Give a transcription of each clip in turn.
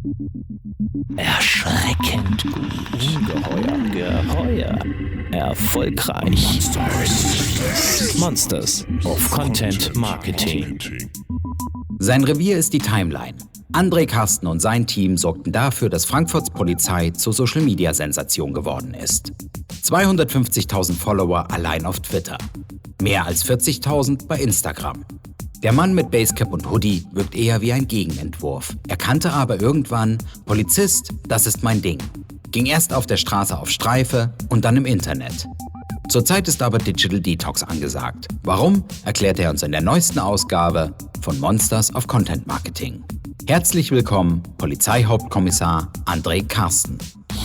Erschreckend gut. Geheuer. Erfolgreich. Monsters of Content Marketing. Sein Revier ist die Timeline. André Karsten und sein Team sorgten dafür, dass Frankfurts Polizei zur Social-Media-Sensation geworden ist. 250.000 Follower allein auf Twitter. Mehr als 40.000 bei Instagram. Der Mann mit Basecap und Hoodie wirkt eher wie ein Gegenentwurf. Erkannte aber irgendwann, Polizist, das ist mein Ding. Ging erst auf der Straße auf Streife und dann im Internet. Zurzeit ist aber Digital Detox angesagt. Warum, erklärt er uns in der neuesten Ausgabe von Monsters of Content Marketing. Herzlich willkommen, Polizeihauptkommissar André Karsten.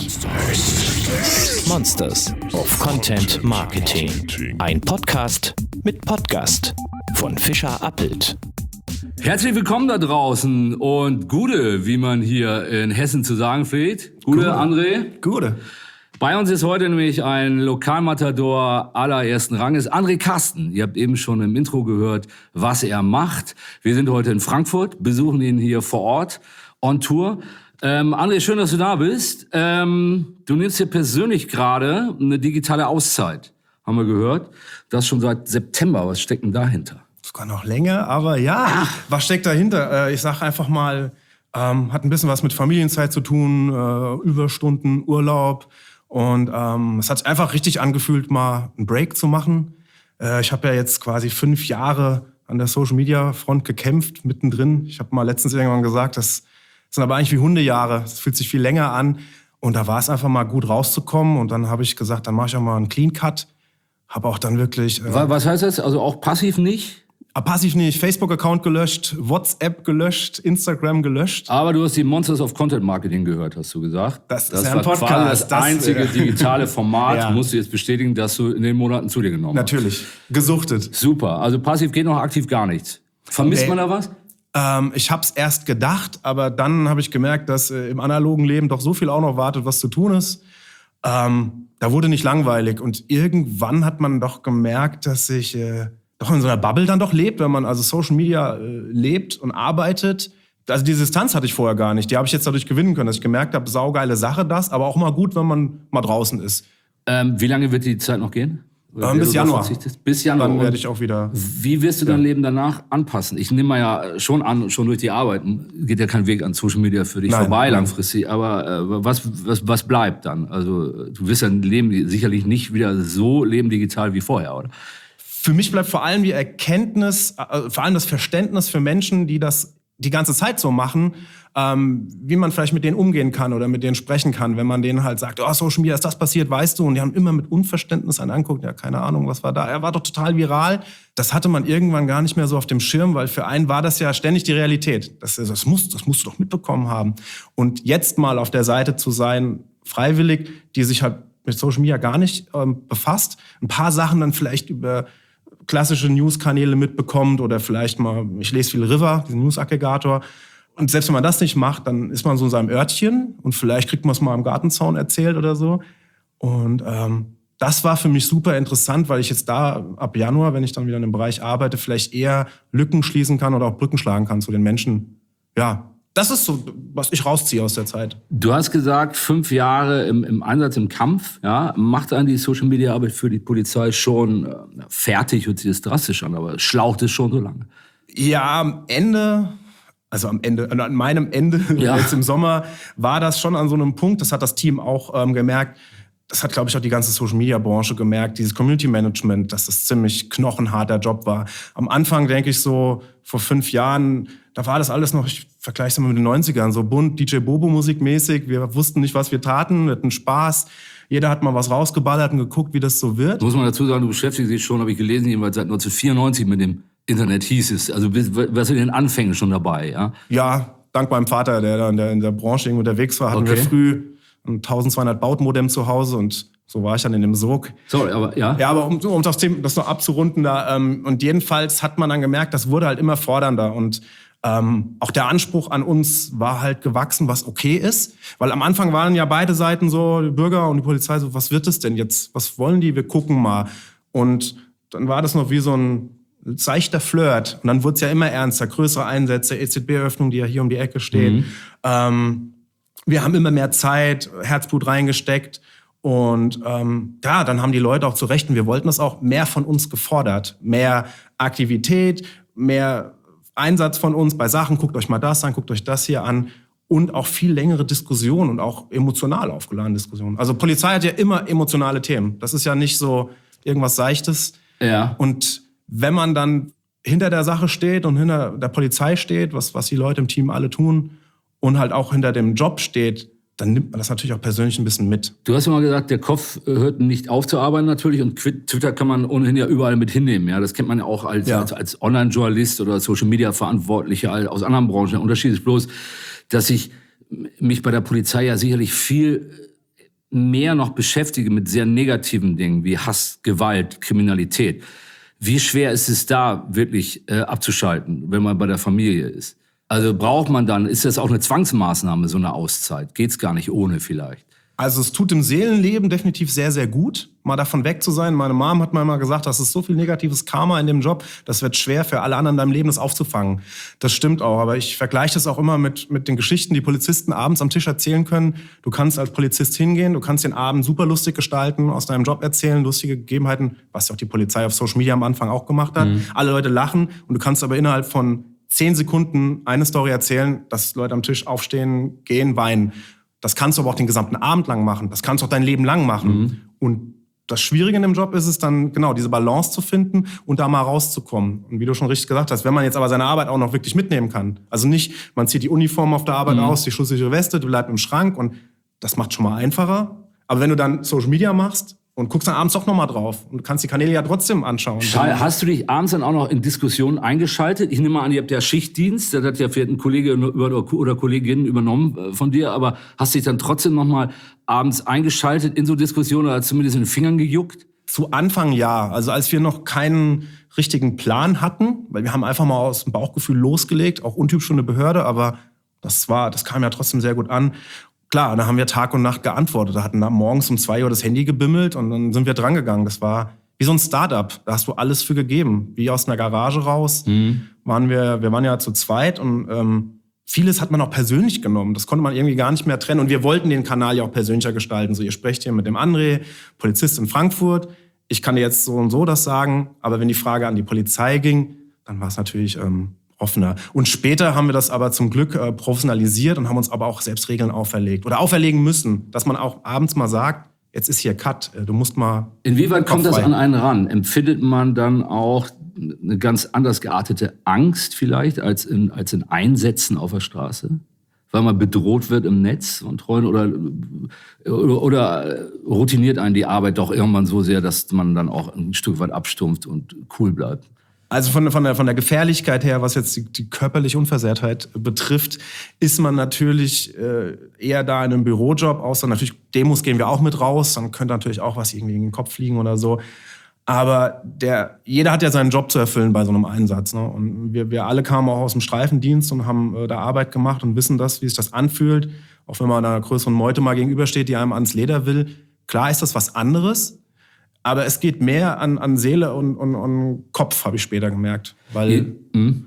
Monsters of Content Marketing. Ein Podcast mit Podcast von Fischer Appelt. Herzlich willkommen da draußen und Gude, wie man hier in Hessen zu sagen pflegt. Gude, André. Gute. Bei uns ist heute nämlich ein Lokalmatador allerersten Ranges, André Karsten. Ihr habt eben schon im Intro gehört, was er macht. Wir sind heute in Frankfurt, besuchen ihn hier vor Ort, on Tour. André, schön, dass du da bist. Du nimmst dir persönlich gerade eine digitale Auszeit, haben wir gehört. Das schon seit September. Was steckt denn dahinter? Sogar noch länger, aber ja, was steckt dahinter? Ich sag einfach mal, hat ein bisschen was mit Familienzeit zu tun, Überstunden, Urlaub. Und es hat sich einfach richtig angefühlt, mal einen Break zu machen. Ich habe ja jetzt quasi 5 Jahre an der Social-Media-Front gekämpft, mittendrin. Ich habe mal letztens irgendwann gesagt, das sind aber eigentlich wie Hundejahre. Das fühlt sich viel länger an. Und da war es einfach mal gut rauszukommen. Und dann habe ich gesagt, dann mache ich auch mal einen Clean Cut. Habe auch dann wirklich... Was heißt das? Also auch passiv nicht? Passiv nicht. Facebook-Account gelöscht, WhatsApp gelöscht, Instagram gelöscht. Aber du hast die Monsters of Content Marketing gehört, hast du gesagt. Das ist war ein Podcast. quasi das einzige digitale Format, Ja. musst du jetzt bestätigen, dass du in den Monaten zu dir genommen hast. Natürlich. Gesuchtet. Super. Also passiv geht noch, aktiv gar nichts. Vermisst Nee. man da was? Ich habe es erst gedacht, aber dann habe ich gemerkt, dass im analogen Leben doch so viel auch noch wartet, was zu tun ist. Da wurde nicht langweilig. Und irgendwann hat man doch gemerkt, dass ich doch in so einer Bubble dann doch lebt, wenn man also Social Media lebt und arbeitet. Also die Distanz hatte ich vorher gar nicht. Die habe ich jetzt dadurch gewinnen können, dass ich gemerkt habe, saugeile Sache das, aber auch mal gut, wenn man mal draußen ist. Wie lange wird die Zeit noch gehen? Bis Januar. Bis Januar. Dann Und werde ich auch wieder... wie wirst du dein Leben danach anpassen? Ich nehme mal ja schon an, schon durch die Arbeit geht ja kein Weg an Social Media für dich Nein, vorbei nein. langfristig. Aber was bleibt dann? Also du wirst dein Leben sicherlich nicht wieder so leben digital wie vorher, oder? Für mich bleibt vor allem die Erkenntnis, vor allem das Verständnis für Menschen, die das die ganze Zeit so machen, wie man vielleicht mit denen umgehen kann oder mit denen sprechen kann, wenn man denen halt sagt, oh, Social Media ist das passiert, weißt du, und die haben immer mit Unverständnis einen anguckt, ja, keine Ahnung, was war da, er war doch total viral. Das hatte man irgendwann gar nicht mehr so auf dem Schirm, weil für einen war das ja ständig die Realität. Das musst du doch mitbekommen haben. Und jetzt mal auf der Seite zu sein, freiwillig, die sich halt mit Social Media gar nicht befasst, ein paar Sachen dann vielleicht über klassische News-Kanäle mitbekommt oder vielleicht mal, ich lese viel River, diesen News-Aggregator. Und selbst wenn man das nicht macht, dann ist man so in seinem Örtchen und vielleicht kriegt man es mal am Gartenzaun erzählt oder so. Und das war für mich super interessant, weil ich jetzt da ab Januar, wenn ich dann wieder in dem Bereich arbeite, vielleicht eher Lücken schließen kann oder auch Brücken schlagen kann zu den Menschen. Ja, das ist so, was ich rausziehe aus der Zeit. Du hast gesagt, 5 Jahre im Einsatz, im Kampf. Ja, macht einen die Social-Media-Arbeit für die Polizei schon fertig, hört sich das drastisch an, aber schlaucht es schon so lange? Ja, an meinem Ende, Ja. jetzt im Sommer, war das schon an so einem Punkt, das hat das Team auch gemerkt, das hat, glaube ich, auch die ganze Social-Media-Branche gemerkt, dieses Community-Management, dass das ziemlich knochenharter Job war. Am Anfang, denke ich so, vor 5 Jahren, da war das alles noch, ich vergleiche es mal mit den 90ern, so bunt, DJ Bobo-Musik mäßig, wir wussten nicht, was wir taten, wir hatten Spaß, jeder hat mal was rausgeballert und geguckt, wie das so wird. Muss man dazu sagen, du beschäftigst dich schon, habe ich gelesen, jeweils seit 1994 mit dem Internet hieß es. Also warst du in den Anfängen schon dabei, ja? Ja, dank meinem Vater, der da in der Branche irgendwie unterwegs war, hatten wir früh ein 1200 Baut-Modem zu Hause und so war ich dann in dem Sog. Sorry, aber ja. Ja, aber um das Thema, das noch abzurunden, und jedenfalls hat man dann gemerkt, das wurde halt immer fordernder und auch der Anspruch an uns war halt gewachsen, was okay ist. Weil am Anfang waren ja beide Seiten so, die Bürger und die Polizei so, was wird es denn jetzt? Was wollen die? Wir gucken mal. Und dann war das noch wie so ein seichter Flirt. Und dann wurde es ja immer ernster, größere Einsätze, EZB-Öffnung, die ja hier um die Ecke steht. Wir haben immer mehr Zeit, Herzblut reingesteckt. Und dann haben die Leute auch zu Recht, und wir wollten das auch, mehr von uns gefordert. Mehr Aktivität, mehr Einsatz von uns bei Sachen. Guckt euch mal das an, guckt euch das hier an. Und auch viel längere Diskussionen und auch emotional aufgeladene Diskussionen. Also Polizei hat ja immer emotionale Themen. Das ist ja nicht so irgendwas Seichtes. Ja. Und wenn man dann hinter der Sache steht und hinter der Polizei steht, was die Leute im Team alle tun, und halt auch hinter dem Job steht, dann nimmt man das natürlich auch persönlich ein bisschen mit. Du hast immer gesagt, der Kopf hört nicht auf zu arbeiten natürlich, und Twitter kann man ohnehin ja überall mit hinnehmen. Ja, das kennt man ja auch als Online-Journalist oder Social-Media-Verantwortlicher aus anderen Branchen. Der Unterschied ist bloß, dass ich mich bei der Polizei ja sicherlich viel mehr noch beschäftige mit sehr negativen Dingen wie Hass, Gewalt, Kriminalität. Wie schwer ist es da wirklich abzuschalten, wenn man bei der Familie ist? Also braucht man dann, ist das auch eine Zwangsmaßnahme, so eine Auszeit? Geht's gar nicht ohne vielleicht? Also es tut im Seelenleben definitiv sehr, sehr gut, mal davon weg zu sein. Meine Mom hat mir immer gesagt, das ist so viel negatives Karma in dem Job, das wird schwer für alle anderen in deinem Leben, das aufzufangen. Das stimmt auch, aber ich vergleiche das auch immer mit den Geschichten, die Polizisten abends am Tisch erzählen können. Du kannst als Polizist hingehen, du kannst den Abend super lustig gestalten, aus deinem Job erzählen, lustige Gegebenheiten, was ja auch die Polizei auf Social Media am Anfang auch gemacht hat. Alle Leute lachen, und du kannst aber innerhalb von 10 Sekunden eine Story erzählen, dass Leute am Tisch aufstehen, gehen, weinen. Das kannst du aber auch den gesamten Abend lang machen. Das kannst du auch dein Leben lang machen. Und das Schwierige in dem Job ist es dann, genau, diese Balance zu finden und da mal rauszukommen. Und wie du schon richtig gesagt hast, wenn man jetzt aber seine Arbeit auch noch wirklich mitnehmen kann. Also nicht, man zieht die Uniform auf der Arbeit aus, die schusssichere Weste, du bleibst im Schrank, und das macht schon mal einfacher. Aber wenn du dann Social Media machst und guckst dann abends doch noch mal drauf und kannst die Kanäle ja trotzdem anschauen. Hast du dich abends dann auch noch in Diskussionen eingeschaltet? Ich nehme mal an, ihr habt ja Schichtdienst, das hat ja vielleicht ein Kollege oder Kollegin übernommen von dir, aber hast dich dann trotzdem noch mal abends eingeschaltet in so Diskussionen oder zumindest in den Fingern gejuckt? Zu Anfang ja. Also als wir noch keinen richtigen Plan hatten, weil wir haben einfach mal aus dem Bauchgefühl losgelegt, auch untypisch für eine Behörde, aber das kam ja trotzdem sehr gut an. Klar, da haben wir Tag und Nacht geantwortet. Da hatten da morgens um 2 Uhr das Handy gebimmelt, und dann sind wir drangegangen. Das war wie so ein Start-up. Da hast du alles für gegeben. Wie aus einer Garage raus waren wir waren ja zu zweit, und vieles hat man auch persönlich genommen. Das konnte man irgendwie gar nicht mehr trennen. Und wir wollten den Kanal ja auch persönlicher gestalten. So, ihr sprecht hier mit dem André, Polizist in Frankfurt. Ich kann dir jetzt so und so das sagen. Aber wenn die Frage an die Polizei ging, dann war es natürlich offener. Und später haben wir das aber zum Glück professionalisiert und haben uns aber auch selbst Regeln auferlegt oder auferlegen müssen, dass man auch abends mal sagt, jetzt ist hier Cut, du musst mal... Inwieweit kommt das an einen ran? Empfindet man dann auch eine ganz anders geartete Angst vielleicht als in Einsätzen auf der Straße? Weil man bedroht wird im Netz von Treuen, oder routiniert einen die Arbeit doch irgendwann so sehr, dass man dann auch ein Stück weit abstumpft und cool bleibt? Also von der Gefährlichkeit her, was jetzt die körperliche Unversehrtheit betrifft, ist man natürlich eher da in einem Bürojob, außer natürlich Demos gehen wir auch mit raus, dann könnte natürlich auch was irgendwie in den Kopf fliegen oder so. Aber jeder hat ja seinen Job zu erfüllen bei so einem Einsatz. Ne? Und wir alle kamen auch aus dem Streifendienst und haben da Arbeit gemacht und wissen wie sich das anfühlt. Auch wenn man einer größeren Meute mal gegenübersteht, die einem ans Leder will. Klar ist das was anderes. Aber es geht mehr an Seele und Kopf, habe ich später gemerkt. Weil,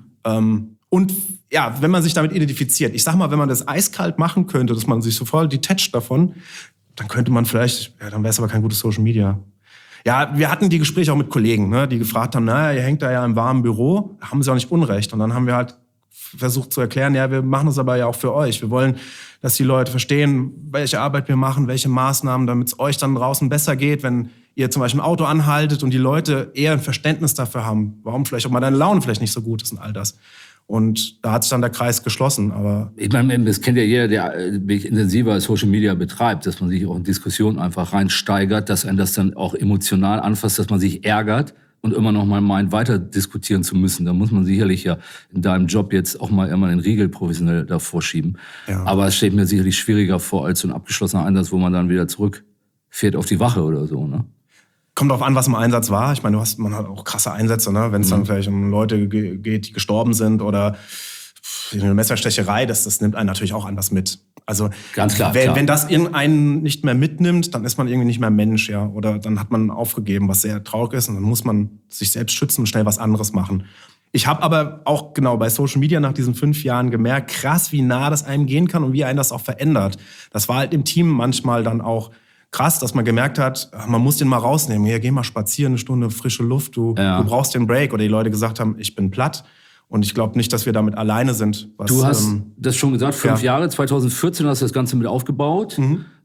und ja, wenn man sich damit identifiziert, ich sag mal, wenn man das eiskalt machen könnte, dass man sich so voll detached davon, dann könnte man vielleicht, dann wäre es aber kein gutes Social Media. Ja, wir hatten die Gespräche auch mit Kollegen, ne, die gefragt haben, ihr hängt da ja im warmen Büro, da haben sie auch nicht Unrecht. Und dann haben wir halt versucht zu erklären, wir machen das aber ja auch für euch. Wir wollen, dass die Leute verstehen, welche Arbeit wir machen, welche Maßnahmen, damit es euch dann draußen besser geht, wenn ihr zum Beispiel ein Auto anhaltet und die Leute eher ein Verständnis dafür haben, warum vielleicht auch mal deine Laune vielleicht nicht so gut ist und all das. Und da hat sich dann der Kreis geschlossen. Aber ich meine, das kennt ja jeder, der intensiver Social Media betreibt, dass man sich auch in Diskussionen einfach reinsteigert, dass einen das dann auch emotional anfasst, dass man sich ärgert und immer noch mal meint, weiter diskutieren zu müssen. Da muss man sicherlich ja in deinem Job jetzt auch mal immer den Riegel professionell davor schieben. Ja. Aber es steht mir sicherlich schwieriger vor als so ein abgeschlossener Einsatz, wo man dann wieder zurückfährt auf die Wache oder so, ne? Kommt drauf an, was im Einsatz war. Ich meine, man hat auch krasse Einsätze, ne? Wenn es dann vielleicht um Leute geht, die gestorben sind oder eine Messerstecherei, das nimmt einen natürlich auch anders mit. Also ganz klar, wenn das irgendeinen nicht mehr mitnimmt, dann ist man irgendwie nicht mehr Mensch, ja. Oder dann hat man aufgegeben, was sehr traurig ist. Und dann muss man sich selbst schützen und schnell was anderes machen. Ich habe aber auch genau bei Social Media nach diesen 5 Jahren gemerkt, krass, wie nah das einem gehen kann und wie einen das auch verändert. Das war halt im Team manchmal dann auch krass, dass man gemerkt hat, man muss den mal rausnehmen. Hier, geh mal spazieren, 1 Stunde frische Luft, du brauchst den Break. Oder die Leute gesagt haben, ich bin platt. Und ich glaube nicht, dass wir damit alleine sind. Du hast das schon gesagt, 5 Jahre, 2014 hast du das Ganze mit aufgebaut.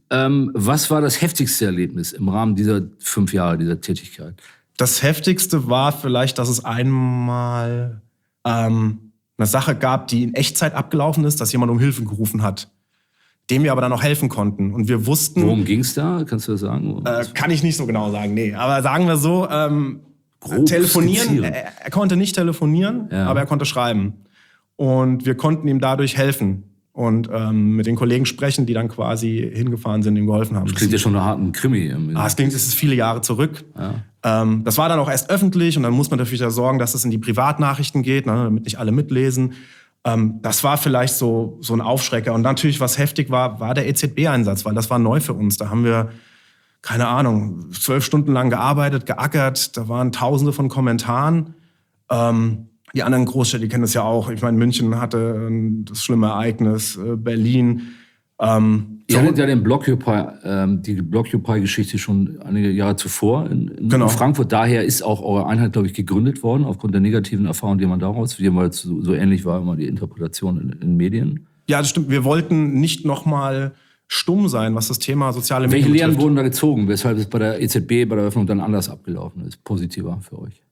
Was war das heftigste Erlebnis im Rahmen dieser 5 Jahre, dieser Tätigkeit? Das Heftigste war vielleicht, dass es einmal eine Sache gab, die in Echtzeit abgelaufen ist, dass jemand um Hilfe gerufen hat, dem wir aber dann auch helfen konnten. Und wir wussten... Worum ging es da? Kannst du das sagen? Kann ich nicht so genau sagen, nee. Aber sagen wir so, telefonieren, er konnte nicht telefonieren, aber er konnte schreiben. Und wir konnten ihm dadurch helfen. Und mit den Kollegen sprechen, die dann quasi hingefahren sind, ihm geholfen haben. Das klingt ja schon nach harten Krimi. Es ist viele Jahre zurück. Ja. Das war dann auch erst öffentlich und dann muss man dafür ja sorgen, dass es in die Privatnachrichten geht, ne, damit nicht alle mitlesen. Das war vielleicht so ein Aufschrecker. Und natürlich, was heftig war der EZB-Einsatz, weil das war neu für uns. Da haben wir, keine Ahnung, 12 Stunden lang gearbeitet, geackert. Da waren Tausende von Kommentaren. Die anderen Großstädte, die kennen das ja auch. Ich meine, München hatte das schlimme Ereignis, Berlin. Ihr hattet ja die Blockupy-Geschichte schon einige Jahre zuvor in Frankfurt. Daher ist auch eure Einheit, glaube ich, gegründet worden, aufgrund der negativen Erfahrung, die man daraus, weil es so ähnlich war immer die Interpretation in Medien. Ja, das stimmt. Wir wollten nicht nochmal stumm sein, was das Thema soziale Medien betrifft. Welche Lehren wurden da gezogen, weshalb es bei der EZB, bei der Eröffnung dann anders abgelaufen ist, positiver für euch?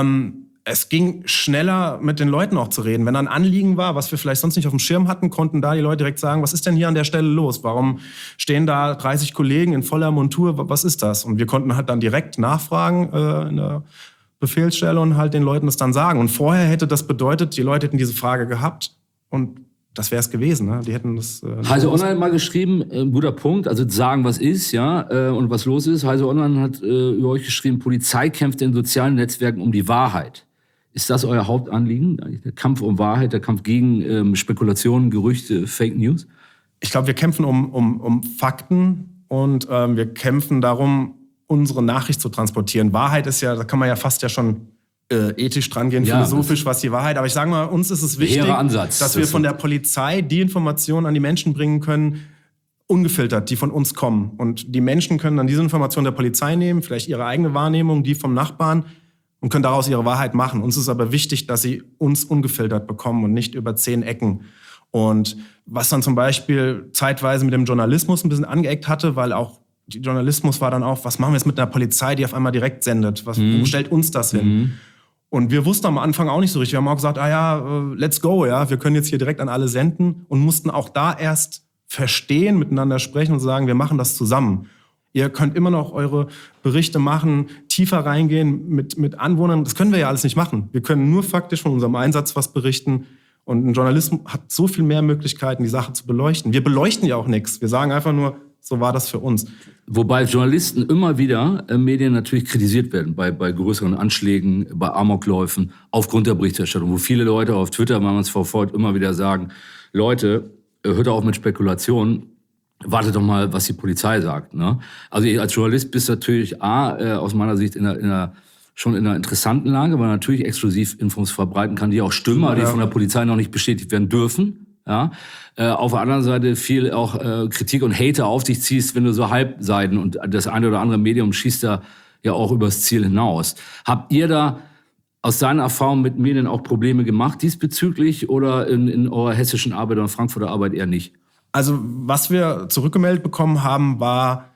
Es ging schneller, mit den Leuten auch zu reden. Wenn da ein Anliegen war, was wir vielleicht sonst nicht auf dem Schirm hatten, konnten da die Leute direkt sagen, was ist denn hier an der Stelle los? Warum stehen da 30 Kollegen in voller Montur? Was ist das? Und wir konnten halt dann direkt nachfragen in der Befehlsstelle und halt den Leuten das dann sagen. Und vorher hätte das bedeutet, die Leute hätten diese Frage gehabt und das wäre es gewesen. Ne? Die hätten das. Heise Online mal geschrieben, guter Punkt, also sagen, was ist, ja, und was los ist. Heise Online hat über euch geschrieben, Polizei kämpft in sozialen Netzwerken um die Wahrheit. Ist das euer Hauptanliegen? Der Kampf um Wahrheit, der Kampf gegen Spekulationen, Gerüchte, Fake News? Ich glaube, wir kämpfen um Fakten und wir kämpfen darum, unsere Nachricht zu transportieren. Wahrheit ist ja, da kann man ja fast ja schon ethisch dran gehen, philosophisch, was die Wahrheit. Aber ich sage mal, uns ist es wichtig, dass wir von der Polizei die Informationen an die Menschen bringen können, ungefiltert, die von uns kommen. Und die Menschen können dann diese Informationen der Polizei nehmen, vielleicht ihre eigene Wahrnehmung, die vom Nachbarn, und können daraus ihre Wahrheit machen. Uns ist aber wichtig, dass sie uns ungefiltert bekommen und nicht über 10 Ecken. Und was dann zum Beispiel zeitweise mit dem Journalismus ein bisschen angeeckt hatte, weil auch die Journalismus war dann auch, was machen wir jetzt mit einer Polizei, die auf einmal direkt sendet? Wo stellt uns das hin? Und wir wussten am Anfang auch nicht so richtig. Wir haben auch gesagt, let's go, ja, wir können jetzt hier direkt an alle senden und mussten auch da erst verstehen, miteinander sprechen und sagen, wir machen das zusammen. Ihr könnt immer noch eure Berichte machen, tiefer reingehen mit Anwohnern. Das können wir ja alles nicht machen. Wir können nur faktisch von unserem Einsatz was berichten. Und ein Journalist hat so viel mehr Möglichkeiten, die Sache zu beleuchten. Wir beleuchten ja auch nichts. Wir sagen einfach nur, so war das für uns. Wobei Journalisten immer wieder Medien natürlich kritisiert werden bei größeren Anschlägen, bei Amokläufen, aufgrund der Berichterstattung. Wo viele Leute auf Twitter, wenn man es verfolgt, immer wieder sagen, Leute, hört auf mit Spekulationen. Wartet doch mal, was die Polizei sagt. Ne? Also als Journalist bist du natürlich aus meiner Sicht schon in einer interessanten Lage, weil man natürlich exklusiv Infos verbreiten kann, die auch stimmen, aber die von der Polizei noch nicht bestätigt werden dürfen. Ja? Auf der anderen Seite viel auch Kritik und Hate auf dich ziehst, wenn du so Halbseiten und das eine oder andere Medium schießt da ja auch übers Ziel hinaus. Habt ihr da aus deiner Erfahrung mit Medien auch Probleme gemacht diesbezüglich oder in eurer hessischen Arbeit oder Frankfurter Arbeit eher nicht? Also was wir zurückgemeldet bekommen haben, war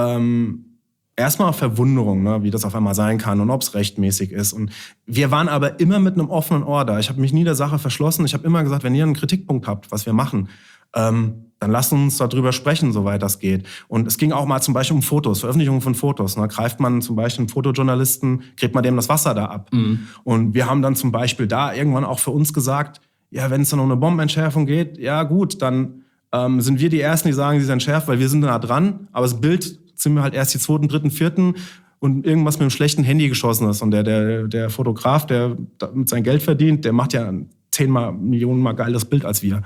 erstmal Verwunderung, ne, wie das auf einmal sein kann und ob es rechtmäßig ist. Und wir waren aber immer mit einem offenen Ohr da. Ich habe mich nie der Sache verschlossen. Ich habe immer gesagt, wenn ihr einen Kritikpunkt habt, was wir machen, dann lasst uns darüber sprechen, soweit das geht. Und es ging auch mal zum Beispiel um Fotos, Veröffentlichung von Fotos. Ne. Greift man zum Beispiel einen Fotojournalisten, kriegt man dem das Wasser da ab. Und wir haben dann zum Beispiel da irgendwann auch für uns gesagt, ja, wenn es dann um eine Bombenentschärfung geht, ja gut, dann sind wir die Ersten, die sagen, sie sind entschärft, weil wir sind nah dran. Aber das Bild sind wir halt erst die 2., 3., 4. und irgendwas mit einem schlechten Handy geschossen ist. Und der Fotograf, der mit sein Geld verdient, der macht ja 10 Millionen Mal geiles Bild als wir.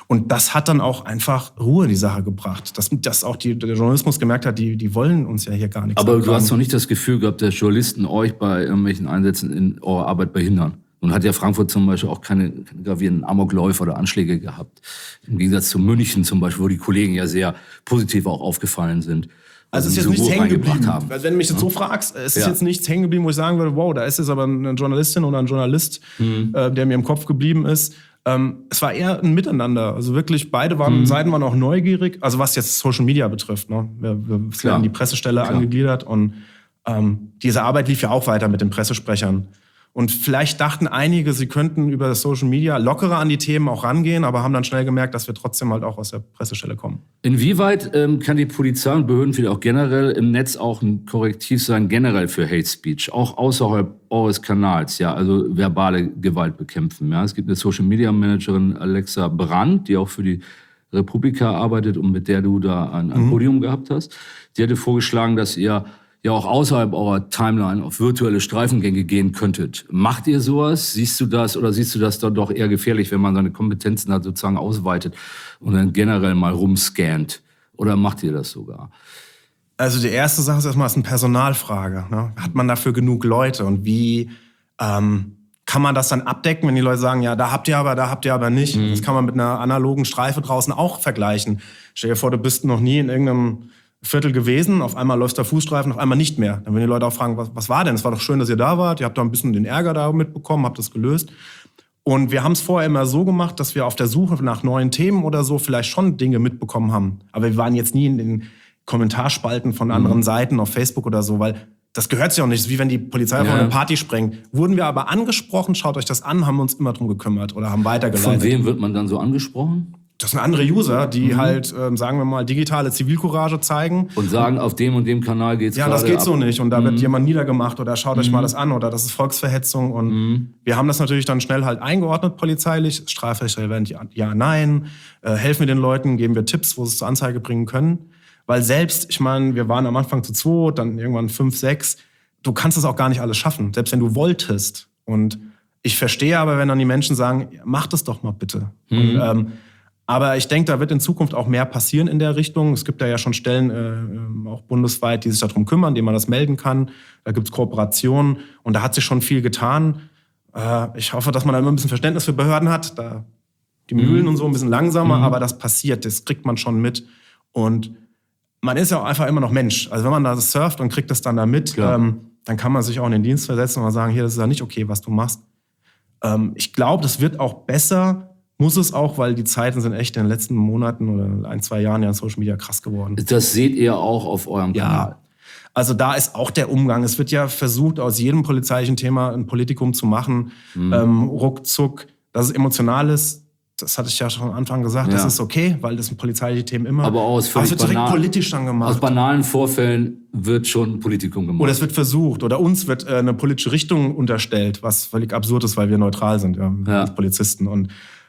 Und das hat dann auch einfach Ruhe in die Sache gebracht. Dass auch der Journalismus gemerkt hat, die wollen uns ja hier gar nichts. Aber du hast doch nicht das Gefühl gehabt, dass Journalisten euch bei irgendwelchen Einsätzen in eurer Arbeit behindern. Nun hat ja Frankfurt zum Beispiel auch keine gravierenden Amokläufe oder Anschläge gehabt. Im Gegensatz zu München zum Beispiel, wo die Kollegen ja sehr positiv auch aufgefallen sind. Also es ist jetzt nichts hängen geblieben. Wenn du mich jetzt so fragst, es ist jetzt nichts hängen geblieben, wo ich sagen würde, wow, da ist jetzt aber eine Journalistin oder ein Journalist, der mir im Kopf geblieben ist. Es war eher ein Miteinander. Also wirklich, beide Seiten waren auch neugierig. Also was jetzt Social Media betrifft. Ne? Wir haben die Pressestelle angegliedert und diese Arbeit lief ja auch weiter mit den Pressesprechern. Und vielleicht dachten einige, sie könnten über Social Media lockerer an die Themen auch rangehen, aber haben dann schnell gemerkt, dass wir trotzdem halt auch aus der Pressestelle kommen. Inwieweit kann die Polizei und Behörden vielleicht auch generell im Netz auch ein Korrektiv sein, generell für Hate Speech, auch außerhalb eures Kanals, ja, also verbale Gewalt bekämpfen. Ja? Es gibt eine Social-Media-Managerin, Alexa Brandt, die auch für die Republika arbeitet und mit der du da ein Podium gehabt hast. Die hatte vorgeschlagen, dass ihr ja auch außerhalb eurer Timeline auf virtuelle Streifengänge gehen könntet. Macht ihr sowas? Siehst du das oder siehst du das dann doch eher gefährlich, wenn man seine Kompetenzen halt sozusagen ausweitet und dann generell mal rumscannt? Oder macht ihr das sogar? Also die erste Sache ist erstmal, es ist eine Personalfrage. Ne? Hat man dafür genug Leute? Und wie kann man das dann abdecken, wenn die Leute sagen, ja, da habt ihr aber nicht. Das kann man mit einer analogen Streife draußen auch vergleichen. Stell dir vor, du bist noch nie in irgendeinem Viertel gewesen, auf einmal läuft der Fußstreifen, auf einmal nicht mehr. Dann würden die Leute auch fragen, was war denn? Es war doch schön, dass ihr da wart, ihr habt da ein bisschen den Ärger da mitbekommen, habt das gelöst. Und wir haben es vorher immer so gemacht, dass wir auf der Suche nach neuen Themen oder so vielleicht schon Dinge mitbekommen haben. Aber wir waren jetzt nie in den Kommentarspalten von anderen Seiten auf Facebook oder so, weil das gehört sich auch nicht. Das ist wie wenn die Polizei auf eine Party sprengt. Wurden wir aber angesprochen, schaut euch das an, haben uns immer drum gekümmert oder haben weitergeleitet. Von wem wird man dann so angesprochen? Das sind andere User, die halt, sagen wir mal, digitale Zivilcourage zeigen. Und sagen, auf dem und dem Kanal geht's gerade ab. Ja, das geht so nicht. Und da wird jemand niedergemacht oder schaut euch mal das an oder das ist Volksverhetzung. Und wir haben das natürlich dann schnell halt eingeordnet polizeilich. Strafrecht ja, nein. Helfen wir den Leuten, geben wir Tipps, wo sie es zur Anzeige bringen können. Weil selbst, ich meine, wir waren am Anfang zu 2, dann irgendwann 5, 6. Du kannst das auch gar nicht alles schaffen, selbst wenn du wolltest. Und ich verstehe aber, wenn dann die Menschen sagen, mach das doch mal bitte. Und, aber ich denke, da wird in Zukunft auch mehr passieren in der Richtung. Es gibt ja schon Stellen, auch bundesweit, die sich darum kümmern, denen man das melden kann. Da gibt es Kooperationen und da hat sich schon viel getan. Ich hoffe, dass man da immer ein bisschen Verständnis für Behörden hat. Da die Mühlen und so ein bisschen langsamer, aber das passiert, das kriegt man schon mit. Und man ist ja auch einfach immer noch Mensch. Also wenn man da surft und kriegt das dann da mit, dann kann man sich auch in den Dienst versetzen und mal sagen, hier, das ist ja nicht okay, was du machst. Ich glaube, das wird auch besser. Muss es auch, weil die Zeiten sind echt in den letzten Monaten oder 1, 2 Jahren ja in Social Media krass geworden. Das seht ihr auch auf eurem Kanal? Ja, also da ist auch der Umgang. Es wird ja versucht, aus jedem polizeilichen Thema ein Politikum zu machen. Ruckzuck, dass es emotional ist. Das hatte ich ja schon am Anfang gesagt, das ist okay, weil das sind polizeiliche Themen immer. Aber es wird direkt politisch dann gemacht. Aus banalen Vorfällen wird schon Politikum gemacht. Oder es wird versucht. Oder uns wird eine politische Richtung unterstellt, was völlig absurd ist, weil wir neutral sind, als Polizisten. Und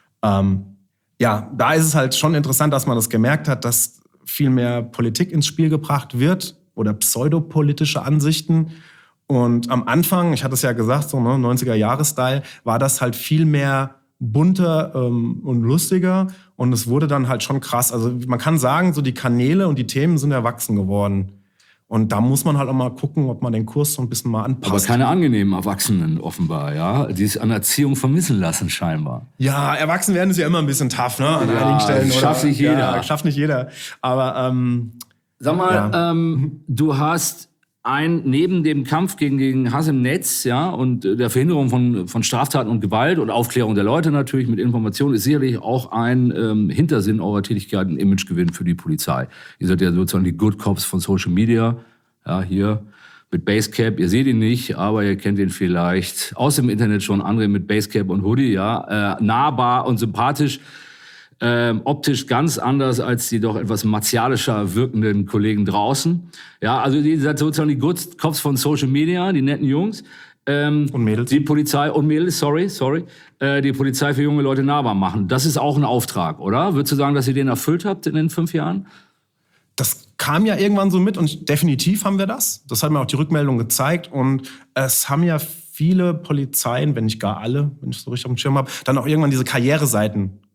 da ist es halt schon interessant, dass man das gemerkt hat, dass viel mehr Politik ins Spiel gebracht wird oder pseudopolitische Ansichten. Und am Anfang, ich hatte es ja gesagt, so 90er-Jahre-Style, war das halt viel mehr bunter und lustiger. Und es wurde dann halt schon krass. Also man kann sagen, so die Kanäle und die Themen sind erwachsen geworden. Und da muss man halt auch mal gucken, ob man den Kurs so ein bisschen mal anpasst. Aber keine angenehmen Erwachsenen offenbar, ja? Die es an Erziehung vermissen lassen scheinbar. Ja, erwachsen werden ist ja immer ein bisschen tough, ne? An einigen Stellen. Schafft nicht jeder. Ja, schafft nicht jeder. Aber sag mal, du hast neben dem Kampf gegen Hass im Netz, ja, und der Verhinderung von Straftaten und Gewalt und Aufklärung der Leute natürlich mit Informationen, ist sicherlich auch ein Hintersinn eurer Tätigkeit ein Imagegewinn für die Polizei. Ihr seid ja sozusagen die Good Cops von Social Media, ja, hier mit Basecap. Ihr seht ihn nicht, aber ihr kennt ihn vielleicht aus dem Internet schon, André mit Basecap und Hoodie, ja, nahbar und sympathisch. Optisch ganz anders als die doch etwas martialischer wirkenden Kollegen draußen. Ja, also ihr seid sozusagen die Good Cops von Social Media, die netten Jungs. Und Mädels. Die Polizei, und Mädels, sorry. Die Polizei für junge Leute nahbar machen. Das ist auch ein Auftrag, oder? Würdest du sagen, dass ihr den erfüllt habt in den 5 Jahren? Das kam ja irgendwann so mit und definitiv haben wir das. Das hat mir auch die Rückmeldung gezeigt. Und es haben ja viele Polizeien, wenn nicht gar alle, wenn ich so richtig auf dem Schirm habe, dann auch irgendwann diese Karriereseiten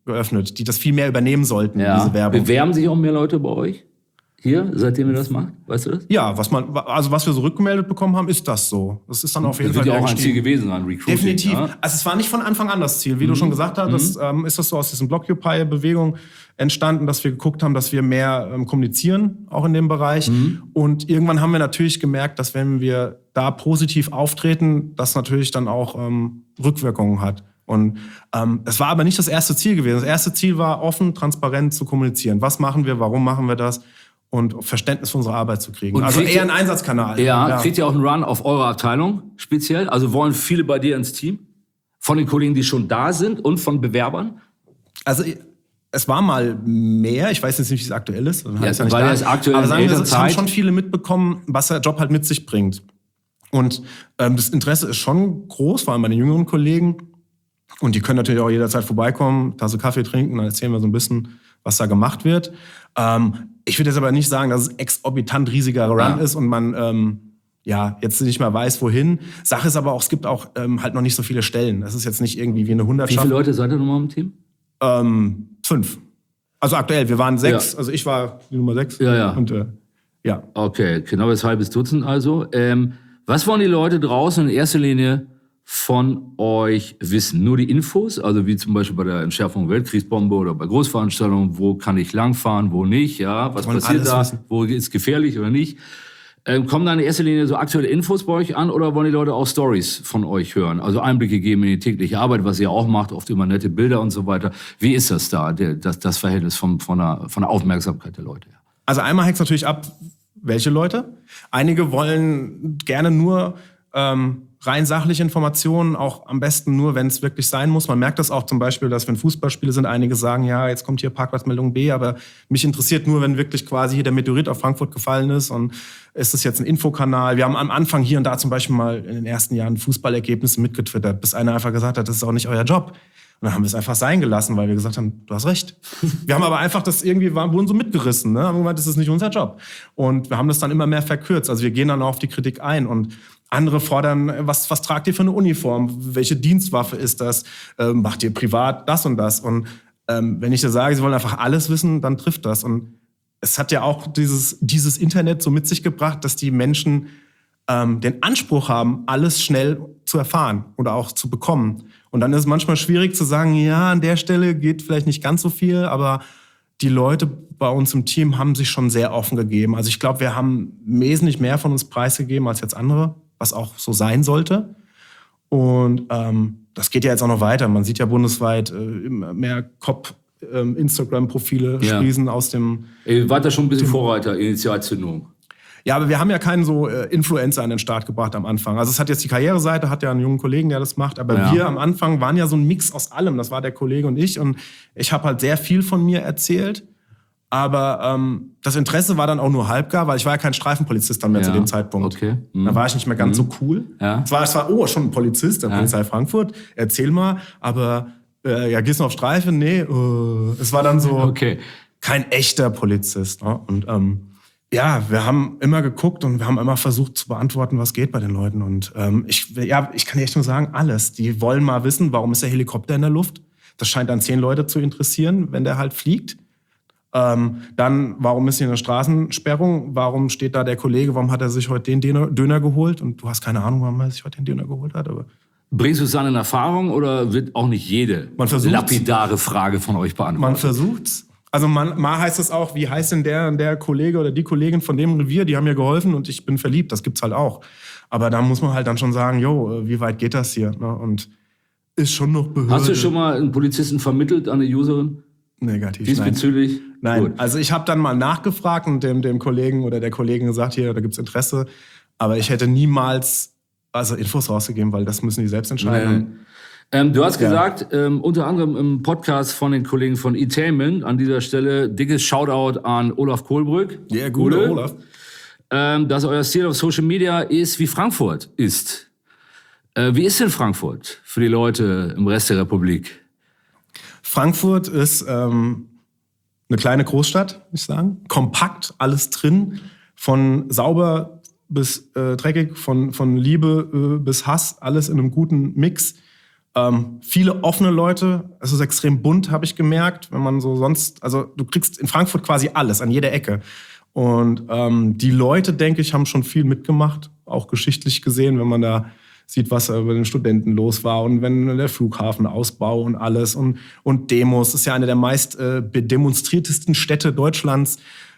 geöffnet, die das viel mehr übernehmen sollten, diese Werbung. Bewerben sich auch mehr Leute bei euch? Hier, seitdem ihr das macht? Weißt du das? Ja, was wir so rückgemeldet bekommen haben, ist das so. Das ist dann auf jeden Fall. Das wird ja auch ein Ziel gewesen, ein Recruiting. Definitiv. Ja? Also es war nicht von Anfang an das Ziel. Wie du schon gesagt hast, ist das so aus diesem Blockupy-Bewegung entstanden, dass wir geguckt haben, dass wir mehr kommunizieren, auch in dem Bereich. Und irgendwann haben wir natürlich gemerkt, dass wenn wir da positiv auftreten, das natürlich dann auch Rückwirkungen hat. Und es war aber nicht das erste Ziel gewesen. Das erste Ziel war, offen, transparent zu kommunizieren. Was machen wir, warum machen wir das? Und Verständnis für unsere Arbeit zu kriegen. Und also eher ein Einsatzkanal. Ja, kriegt ihr auch einen Run auf eure Abteilung speziell? Also wollen viele bei dir ins Team? Von den Kollegen, die schon da sind und von Bewerbern? Also es war mal mehr. Ich weiß jetzt nicht, wie es aktuell ist. Ja, weil es aktuell aber sagen wir, in es haben schon viele mitbekommen, was der Job halt mit sich bringt. Und das Interesse ist schon groß, vor allem bei den jüngeren Kollegen. Und die können natürlich auch jederzeit vorbeikommen, Tasse Kaffee trinken, dann erzählen wir so ein bisschen, was da gemacht wird. Ich würde jetzt aber nicht sagen, dass es exorbitant riesiger Run ist und man jetzt nicht mehr weiß, wohin. Sache ist aber auch, es gibt auch halt noch nicht so viele Stellen. Das ist jetzt nicht irgendwie wie eine Hundertschaft. Wie viele Leute seid ihr nochmal im Team? 5. Also aktuell, wir waren 6. Ja. Also ich war die Nummer 6. Ja. Und Okay, genau das halbes Dutzend also. Was wollen die Leute draußen in erster Linie von euch wissen? Nur die Infos, also wie zum Beispiel bei der Entschärfung Weltkriegsbombe oder bei Großveranstaltungen, wo kann ich langfahren, wo nicht, ja, was passiert da, wo ist gefährlich oder nicht. Kommen da in erster Linie so aktuelle Infos bei euch an oder wollen die Leute auch Stories von euch hören? Also Einblicke geben in die tägliche Arbeit, was ihr auch macht, oft immer nette Bilder und so weiter. Wie ist das da, das Verhältnis von der Aufmerksamkeit der Leute? Also einmal hängt es natürlich ab, welche Leute. Einige wollen gerne nur rein sachliche Informationen, auch am besten nur, wenn es wirklich sein muss. Man merkt das auch zum Beispiel, dass wenn Fußballspiele sind, einige sagen, ja, jetzt kommt hier Parkplatzmeldung B, aber mich interessiert nur, wenn wirklich quasi hier der Meteorit auf Frankfurt gefallen ist und ist das jetzt ein Infokanal. Wir haben am Anfang hier und da zum Beispiel mal in den ersten Jahren Fußballergebnisse mitgetwittert, bis einer einfach gesagt hat, das ist auch nicht euer Job. Und dann haben wir es einfach sein gelassen, weil wir gesagt haben, du hast recht. Wir haben aber einfach das irgendwie, wurden so mitgerissen, ne? Haben gemeint, das ist nicht unser Job. Und wir haben das dann immer mehr verkürzt. Also wir gehen dann auch auf die Kritik ein und andere fordern, was tragt ihr für eine Uniform? Welche Dienstwaffe ist das? Macht ihr privat das und das? Und wenn ich da sage, sie wollen einfach alles wissen, dann trifft das. Und es hat ja auch dieses Internet so mit sich gebracht, dass die Menschen den Anspruch haben, alles schnell zu erfahren oder auch zu bekommen. Und dann ist es manchmal schwierig zu sagen, ja, an der Stelle geht vielleicht nicht ganz so viel, aber die Leute bei uns im Team haben sich schon sehr offen gegeben. Also ich glaube, wir haben wesentlich mehr von uns preisgegeben als jetzt andere, was auch so sein sollte. Und das geht ja jetzt auch noch weiter. Man sieht ja bundesweit immer mehr Instagram-Profile sprießen aus dem... Ihr wart da schon ein bisschen Vorreiter, Initialzündung. Ja, aber wir haben ja keinen so Influencer an den Start gebracht am Anfang. Also es hat jetzt die Karriereseite, hat ja einen jungen Kollegen, der das macht. Aber wir am Anfang waren ja so ein Mix aus allem. Das war der Kollege und ich. Und ich habe halt sehr viel von mir erzählt. Aber das Interesse war dann auch nur halbgar, weil ich war ja kein Streifenpolizist dann mehr zu dem Zeitpunkt. Okay. Da war ich nicht mehr ganz so cool. Ja. Es war schon ein Polizist der Polizei Frankfurt. Erzähl mal. Aber gehst du auf Streife? Nee. Es war dann so kein echter Polizist. Ne? Und wir haben immer geguckt und wir haben immer versucht zu beantworten, was geht bei den Leuten. Und ich kann dir echt nur sagen, alles. Die wollen mal wissen, warum ist der Helikopter in der Luft? Das scheint dann 10 Leute zu interessieren, wenn der halt fliegt. Dann, warum ist hier eine Straßensperrung? Warum steht da der Kollege? Warum hat er sich heute den Döner geholt? Und du hast keine Ahnung, warum er sich heute den Döner geholt hat. Aber bringst du es dann in Erfahrung oder wird auch nicht jede lapidare Frage von euch beantwortet? Man versucht's. Also mal heißt es auch, wie heißt denn der Kollege oder die Kollegin von dem Revier, die haben mir geholfen und ich bin verliebt, das gibt's halt auch. Aber da muss man halt dann schon sagen, wie weit geht das hier? Ne? Und ist schon noch Behörde. Hast du schon mal einen Polizisten vermittelt an eine Userin? Negativ, diesbezüglich? Nein. Gut. Also ich habe dann mal nachgefragt und dem Kollegen oder der Kollegin gesagt, hier, da gibt's Interesse. Aber ich hätte niemals Infos rausgegeben, weil das müssen die selbst entscheiden. Du hast gesagt, unter anderem im Podcast von den Kollegen von E-Tainment, an dieser Stelle dickes Shoutout an Olaf Kohlbrück. Ja, guter Olaf. Dass euer Stil auf Social Media ist, wie Frankfurt ist. Wie ist denn Frankfurt für die Leute im Rest der Republik? Frankfurt ist eine kleine Großstadt, würde ich sagen. Kompakt, alles drin. Von sauber bis dreckig, von Liebe bis Hass, alles in einem guten Mix. Viele offene Leute, es ist extrem bunt, habe ich gemerkt, wenn man so sonst, also du kriegst in Frankfurt quasi alles, an jeder Ecke. Und die Leute, denke ich, haben schon viel mitgemacht, auch geschichtlich gesehen, wenn man da sieht, was bei den Studenten los war und wenn der Flughafenausbau und alles und Demos, das ist ja eine der meist demonstriertesten Städte Deutschlands.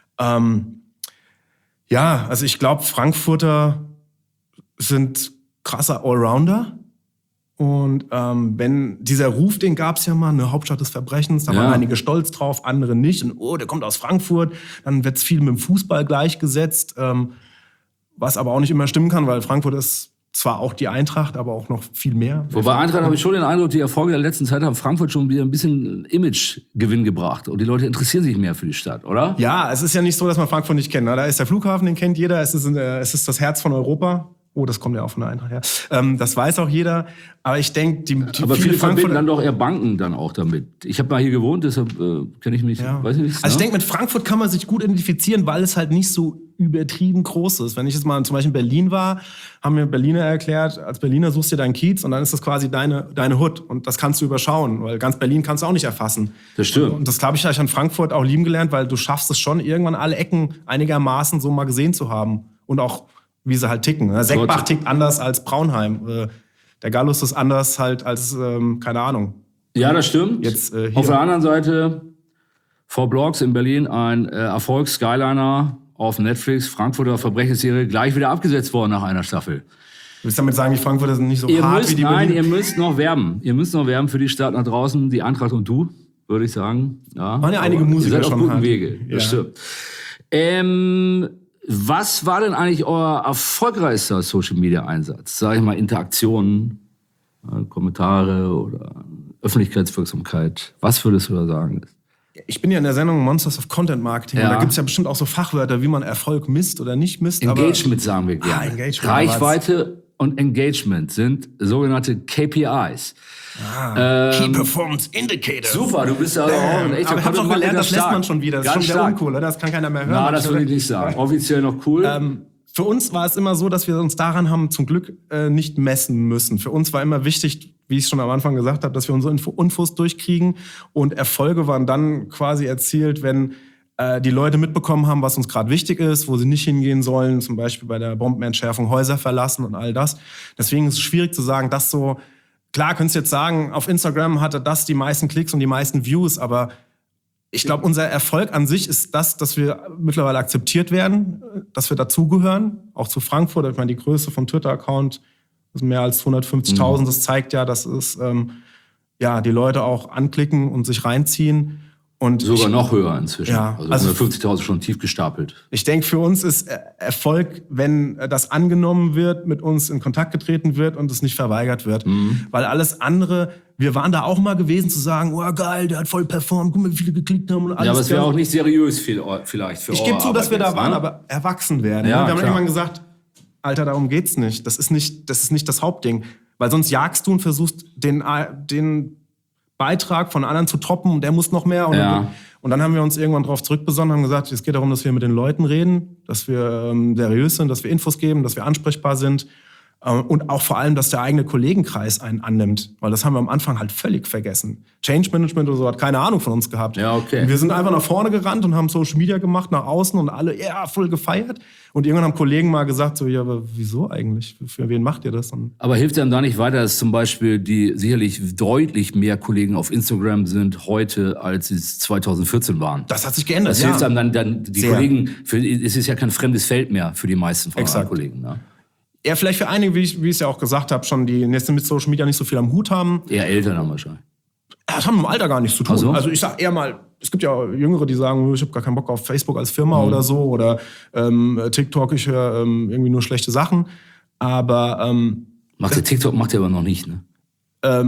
Ja, also ich glaube, Frankfurter sind krasser Allrounder. Und wenn dieser Ruf, den gab es ja mal, eine Hauptstadt des Verbrechens, da waren einige stolz drauf, andere nicht. Und der kommt aus Frankfurt, dann wird es viel mit dem Fußball gleichgesetzt, was aber auch nicht immer stimmen kann, weil Frankfurt ist zwar auch die Eintracht, aber auch noch viel mehr. Wobei Eintracht habe ich schon den Eindruck, die Erfolge der letzten Zeit haben Frankfurt schon wieder ein bisschen Imagegewinn gebracht. Und die Leute interessieren sich mehr für die Stadt, oder? Ja, es ist ja nicht so, dass man Frankfurt nicht kennt. Ne? Da ist der Flughafen, den kennt jeder. Es ist das Herz von Europa. Oh, das kommt ja auch von der Eintracht her. Das weiß auch jeder. Aber ich denke, aber viele verbinden dann doch eher Banken dann auch damit. Ich habe mal hier gewohnt, deshalb kenne ich mich. Ja. Weiß ich nicht. Also ich denke, mit Frankfurt kann man sich gut identifizieren, weil es halt nicht so übertrieben groß ist. Wenn ich jetzt mal zum Beispiel in Berlin war, haben mir Berliner erklärt, als Berliner suchst du deinen Kiez und dann ist das quasi deine Hood. Und das kannst du überschauen, weil ganz Berlin kannst du auch nicht erfassen. Das stimmt. Und das, glaube ich, habe ich an Frankfurt auch lieben gelernt, weil du schaffst es schon, irgendwann alle Ecken einigermaßen so mal gesehen zu haben. Und auch, wie sie halt ticken. Seckbach tickt anders als Braunheim. Der Gallus ist anders halt als, keine Ahnung. Ja, das stimmt. Jetzt, auf der anderen Seite, 4 Blocks in Berlin, ein Erfolgs-Skyliner auf Netflix, Frankfurter Verbrechensserie, gleich wieder abgesetzt worden nach einer Staffel. Willst du damit sagen, die Frankfurter sind nicht so hart wie die Berliner? Nein, ihr müsst noch werben. Ihr müsst noch werben für die Stadt nach draußen, die Eintracht und du, würde ich sagen. Ja, waren ja einige Musiker ihr seid schon auf guten hart. Wege, das stimmt. Was war denn eigentlich euer erfolgreichster Social-Media-Einsatz? Sag ich mal, Interaktionen, Kommentare oder Öffentlichkeitswirksamkeit. Was würdest du da sagen? Ich bin ja in der Sendung Monsters of Content Marketing. Ja. Und da gibt es ja bestimmt auch so Fachwörter, wie man Erfolg misst oder nicht misst. Engagement sagen wir gerne. Engagement, Reichweite und Engagement sind sogenannte KPIs. Key Performance Indicators. Super, du bist ja auch ein echter Aber ich habe auch gelernt, das lässt man schon wieder. Das Ganz ist schon wieder uncool, oder? Das kann keiner mehr hören. Na, das würde ich nicht sagen. Offiziell noch cool. Für uns war es immer so, dass wir uns daran haben zum Glück nicht messen müssen. Für uns war immer wichtig, wie ich schon am Anfang gesagt habe, dass wir unsere Infos durchkriegen. Und Erfolge waren dann quasi erzielt, wenn die Leute mitbekommen haben, was uns gerade wichtig ist, wo sie nicht hingehen sollen, zum Beispiel bei der Bombenentschärfung Häuser verlassen und all das. Deswegen ist es schwierig zu sagen, dass so, klar könntest du jetzt sagen, auf Instagram hatte das die meisten Klicks und die meisten Views, aber ich glaube, unser Erfolg an sich ist das, dass wir mittlerweile akzeptiert werden, dass wir dazugehören, auch zu Frankfurt. Ich meine, die Größe vom Twitter-Account ist mehr als 150.000. Das zeigt ja, dass es die Leute auch anklicken und sich reinziehen. Und sogar noch höher inzwischen. Ja, also 150.000 schon tief gestapelt. Ich denke, für uns ist Erfolg, wenn das angenommen wird, mit uns in Kontakt getreten wird und es nicht verweigert wird. Weil alles andere, wir waren da auch mal gewesen zu sagen, oh geil, der hat voll performt, guck mal, wie viele geklickt haben und alles. Ja, aber es wäre auch nicht seriös vielleicht für Ich gebe zu, dass wir da waren, aber erwachsen werden. Ja, wir haben klar. irgendwann gesagt, Alter, darum geht's nicht. Das ist nicht das Hauptding. Weil sonst jagst du und versuchst, den Beitrag von anderen zu toppen und der muss noch mehr. Und dann haben wir uns irgendwann darauf zurückbesonnen und haben gesagt, es geht darum, dass wir mit den Leuten reden, dass wir seriös sind, dass wir Infos geben, dass wir ansprechbar sind und auch vor allem, dass der eigene Kollegenkreis einen annimmt. Weil das haben wir am Anfang halt völlig vergessen. Change Management oder so hat keine Ahnung von uns gehabt. Ja, okay. Und wir sind einfach nach vorne gerannt und haben Social Media gemacht nach außen und alle voll gefeiert. Und irgendwann haben Kollegen mal gesagt, so, ja, aber wieso eigentlich? Für wen macht ihr das? Und aber hilft einem da nicht weiter, dass zum Beispiel die sicherlich deutlich mehr Kollegen auf Instagram sind heute, als es 2014 waren? das hat sich geändert. Das hilft einem dann die Sehr. Kollegen, es ist ja kein fremdes Feld mehr für die meisten von Exakt. euren Kollegen. Ne? Ja, vielleicht für einige, wie ich es ja auch gesagt habe, schon die jetzt mit Social Media nicht so viel am Hut haben. Eher Eltern haben wahrscheinlich. Das haben mit dem Alter gar nichts zu tun. Ach so? Also ich sag eher mal, es gibt ja Jüngere, die sagen, ich habe gar keinen Bock auf Facebook als Firma oder so. Oder TikTok, ich höre irgendwie nur schlechte Sachen. Aber TikTok macht ihr aber noch nicht, ne?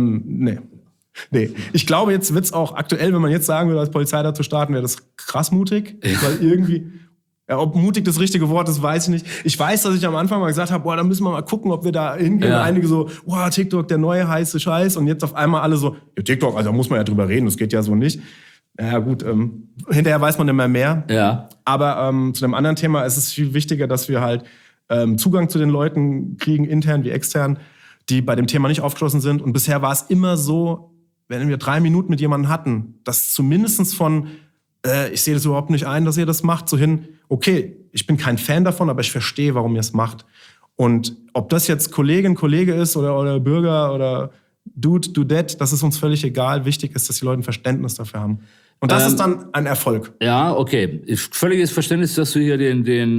Nee. Ich glaube, jetzt wird's auch aktuell, wenn man jetzt sagen würde, als Polizei da zu starten, wäre das krass mutig. Weil irgendwie, ja, ob mutig das richtige Wort ist, weiß ich nicht. Ich weiß, dass ich am Anfang mal gesagt habe, boah, da müssen wir mal gucken, ob wir da hingehen. Ja. Einige so, boah, TikTok, der neue heiße Scheiß. Und jetzt auf einmal alle so, ja, TikTok, also da muss man ja drüber reden, das geht ja so nicht. Ja gut, hinterher weiß man immer mehr. Ja. Aber zu dem anderen Thema ist es viel wichtiger, dass wir halt Zugang zu den Leuten kriegen, intern wie extern, die bei dem Thema nicht aufgeschlossen sind. Und bisher war es immer so, wenn wir 3 Minuten mit jemandem hatten, dass zumindest von, ich sehe das überhaupt nicht ein, dass ihr das macht, so hin, okay, ich bin kein Fan davon, aber ich verstehe, warum ihr es macht. Und ob das jetzt Kollegin, Kollege ist oder Bürger oder Dude, Dudette, das ist uns völlig egal. Wichtig ist, dass die Leute ein Verständnis dafür haben. Und das ist dann ein Erfolg. Ja, okay. Völliges Verständnis, dass du hier den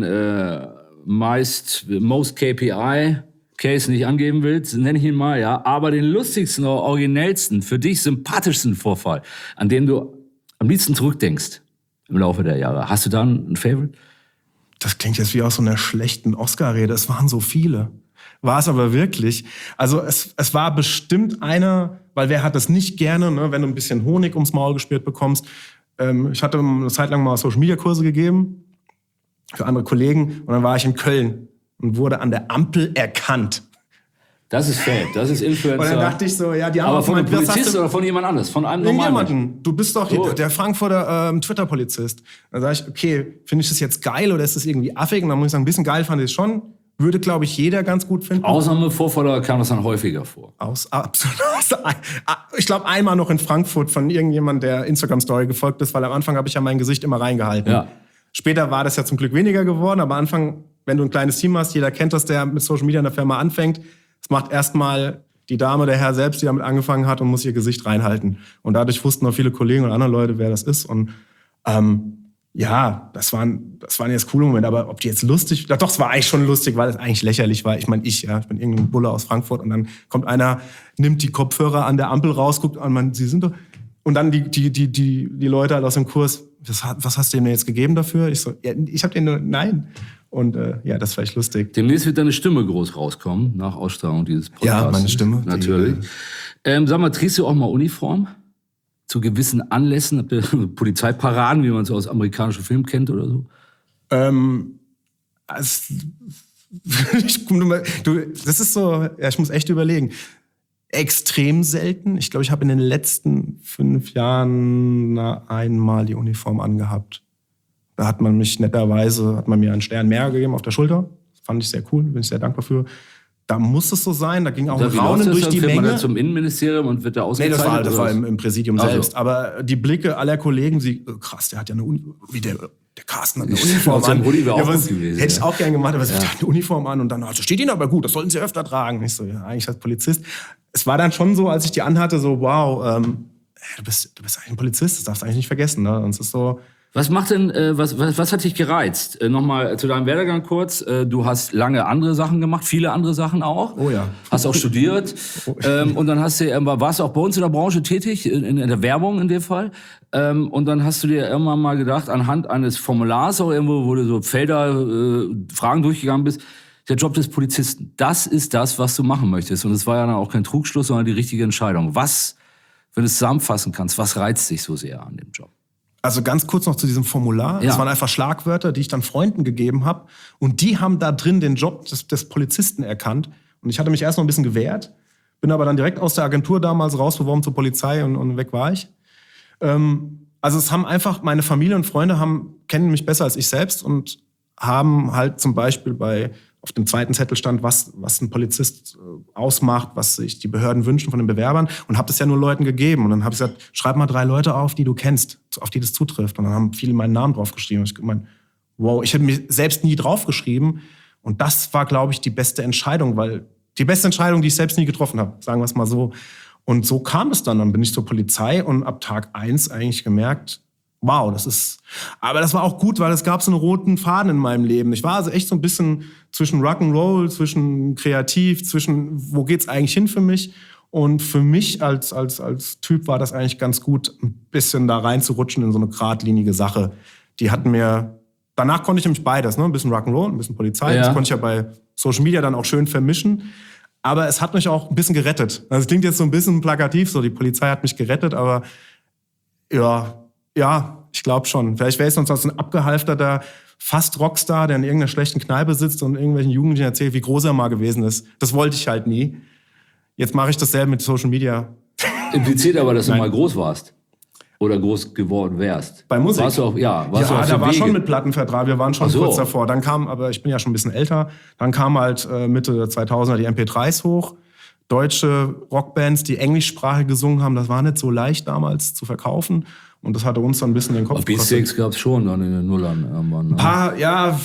Most KPI Case nicht angeben willst, nenne ich ihn mal, ja. Aber den lustigsten oder originellsten, für dich sympathischsten Vorfall, an den du am liebsten zurückdenkst im Laufe der Jahre. Hast du da einen Favorite? Das klingt jetzt wie aus so einer schlechten Oscar-Rede. Es waren so viele. War es aber wirklich. Also es war bestimmt einer, weil wer hat das nicht gerne, ne, wenn du ein bisschen Honig ums Maul geschmiert bekommst. Ich hatte eine Zeit lang mal Social-Media-Kurse gegeben für andere Kollegen und dann war ich in Köln und wurde an der Ampel erkannt. Das ist Fake, das ist Influencer. Und dann dachte ich so, ja, die haben aber auch von einem gemeint, Polizist oder von jemand anderes? Von einem normalen jemanden. Du bist doch hier, der Frankfurter Twitter-Polizist. Dann sage ich, okay, finde ich das jetzt geil oder ist das irgendwie affig? Und dann muss ich sagen, ein bisschen geil fand ich es schon. Würde, glaube ich, jeder ganz gut finden. Ausnahmevorfälle kam das dann häufiger vor. Absolut. Ich glaube, einmal noch in Frankfurt von irgendjemandem, der Instagram-Story gefolgt ist, weil am Anfang habe ich ja mein Gesicht immer reingehalten. Ja. Später war das ja zum Glück weniger geworden, aber am Anfang, wenn du ein kleines Team hast, jeder kennt das, der mit Social Media in der Firma anfängt, das macht erstmal die Dame, der Herr selbst, die damit angefangen hat und muss ihr Gesicht reinhalten. Und dadurch wussten auch viele Kollegen und andere Leute, wer das ist. Und ja, das waren jetzt coole Momente, aber ob die jetzt lustig, doch, es war eigentlich schon lustig, weil es eigentlich lächerlich war. Ich meine, ich bin irgendein Bulle aus Frankfurt und dann kommt einer, nimmt die Kopfhörer an der Ampel raus, guckt an, man, sie sind doch, und dann die Leute halt aus dem Kurs, was hast du denn jetzt gegeben dafür? Ich so, ja, ich hab denen nur, nein. Und ja, das war echt lustig. Demnächst wird deine Stimme groß rauskommen, nach Ausstrahlung dieses Podcasts. Ja, meine Stimme. Natürlich. Sag mal, trägst du auch mal Uniform? Zu gewissen Anlässen? Habt ihr Polizeiparaden, wie man es aus amerikanischen Filmen kennt oder so? Das ist so, ja, ich muss echt überlegen. Extrem selten. Ich glaube, ich habe in den letzten 5 Jahren einmal die Uniform angehabt. Da hat man mich netterweise, mir einen Stern mehr gegeben auf der Schulter. Das fand ich sehr cool, bin ich sehr dankbar für. Da muss es so sein, da ging auch ein Raunen durch die Menge. Fährt man da zum Innenministerium und wird da ausgezeichnet? Nee, das war im Präsidium selbst. Aber die Blicke aller Kollegen, krass, der hat ja eine Uniform, wie der Carsten hat eine Uniform an. Hätte ich auch gern gemacht, aber der hat eine Uniform an und dann, also steht Ihnen aber gut, das sollten Sie öfter tragen. Ich so, ja, eigentlich als Polizist. Es war dann schon so, als ich die anhatte, so, wow, du bist eigentlich ein Polizist, das darfst du eigentlich nicht vergessen. Ne? Und es ist so... Was macht denn, was hat dich gereizt? Nochmal zu deinem Werdegang kurz. Du hast lange andere Sachen gemacht, viele andere Sachen auch. Oh ja. Hast auch studiert. Und dann warst du auch bei uns in der Branche tätig, in der Werbung in dem Fall. Und dann hast du dir irgendwann mal gedacht, anhand eines Formulars auch irgendwo, wo du so Felder, Fragen durchgegangen bist, der Job des Polizisten, das ist das, was du machen möchtest. Und es war ja dann auch kein Trugschluss, sondern die richtige Entscheidung. Was, wenn du es zusammenfassen kannst, was reizt dich so sehr an dem Job? Also ganz kurz noch zu diesem Formular. Ja. Das waren einfach Schlagwörter, die ich dann Freunden gegeben habe. Und die haben da drin den Job des Polizisten erkannt. Und ich hatte mich erst noch ein bisschen gewehrt, bin aber dann direkt aus der Agentur damals rausbeworben zur Polizei und weg war ich. Also es haben einfach, meine Familie und Freunde kennen mich besser als ich selbst und haben halt zum Beispiel auf dem zweiten Zettel stand, was ein Polizist ausmacht, was sich die Behörden wünschen von den Bewerbern und habe das ja nur Leuten gegeben. Und dann habe ich gesagt, schreib mal 3 Leute auf, die du kennst, auf die das zutrifft. Und dann haben viele meinen Namen draufgeschrieben. Und ich meine, wow, ich hätte mir selbst nie draufgeschrieben. Und das war, glaube ich, die beste Entscheidung, die ich selbst nie getroffen habe, sagen wir es mal so. Und so kam es dann. Dann bin ich zur Polizei und ab Tag 1 eigentlich gemerkt, wow, aber das war auch gut, weil es gab so einen roten Faden in meinem Leben. Ich war also echt so ein bisschen zwischen Rock'n'Roll, zwischen kreativ, wo geht's eigentlich hin für mich? Und für mich als Typ war das eigentlich ganz gut, ein bisschen da reinzurutschen in so eine geradlinige Sache. Danach konnte ich nämlich beides, ne? Ein bisschen Rock'n'Roll, ein bisschen Polizei. Ja. Das konnte ich ja bei Social Media dann auch schön vermischen. Aber es hat mich auch ein bisschen gerettet. Also es klingt jetzt so ein bisschen plakativ, so die Polizei hat mich gerettet, aber ja, ich glaube schon. Vielleicht wäre ich sonst ein abgehalfterter fast Rockstar, der in irgendeiner schlechten Kneipe sitzt und irgendwelchen Jugendlichen erzählt, wie groß er mal gewesen ist. Das wollte ich halt nie. Jetzt mache ich dasselbe mit Social Media. Impliziert aber, dass du mal groß warst. Oder groß geworden wärst. Bei Musik? Warst du auch, ja, da war schon mit Plattenvertrag. Wir waren schon kurz davor. Dann kam, aber ich bin ja schon ein bisschen älter, dann kam halt Mitte der 2000er die MP3s hoch. deutsche Rockbands, die englischsprachig gesungen haben, das war nicht so leicht damals zu verkaufen. Und das hatte uns dann ein bisschen den Kopf gekostet. Beatsteaks gab es schon dann in den Nullern irgendwann. Ne? Ein paar, ja,